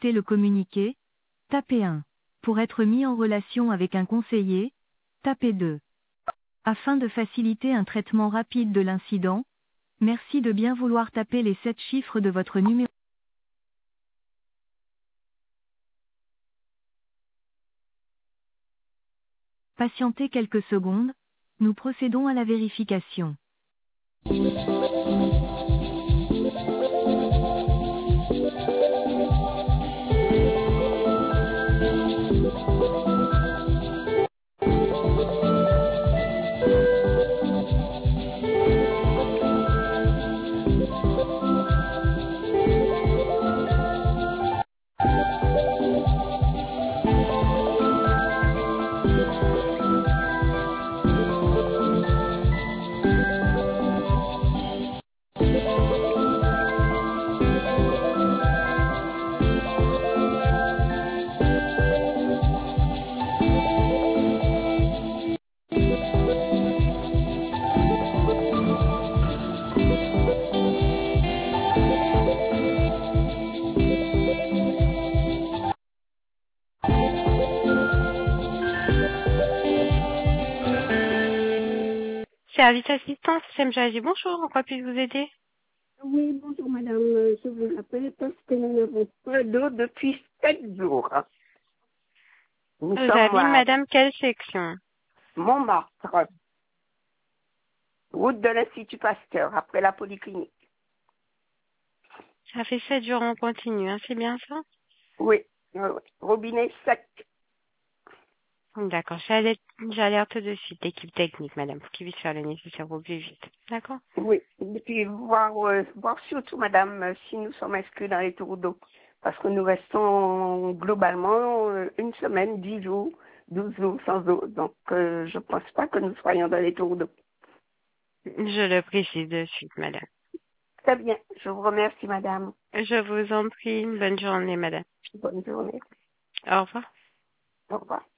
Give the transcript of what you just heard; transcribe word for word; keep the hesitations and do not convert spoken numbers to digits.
écouter le communiqué, tapez un. Pour être mis en relation avec un conseiller, tapez deux. Afin de faciliter un traitement rapide de l'incident, merci de bien vouloir taper les sept chiffres de votre numéro. Patientez quelques secondes, nous procédons à la vérification. Service assistance, j'aime Jagi, bonjour, en quoi puis-je vous aider? Oui, bonjour madame, Euh, je vous appelle parce que nous n'avons pas d'eau depuis sept jours. Nous Vous sommes avez, à madame, quelle section? Montmartre, route de l'Institut Pasteur, après la polyclinique. Ça fait sept jours en continu, hein, c'est bien ça? Oui, oui, oui. Robinet sec. D'accord, j'alerte j'alerte de suite l'équipe technique, madame, pour qu'ils puissent faire le nécessaire au plus vite. D'accord? Oui, et puis voir, euh, voir surtout madame euh, si nous sommes inscrits dans les tours d'eau. Parce que nous restons globalement euh, une semaine, dix jours, douze jours sans eau. Donc euh, je pense pas que nous soyons dans les tours d'eau. Je le précise de suite, madame. Très bien, je vous remercie madame. Je vous en prie, une bonne journée, madame. Bonne journée. Au revoir. Au revoir.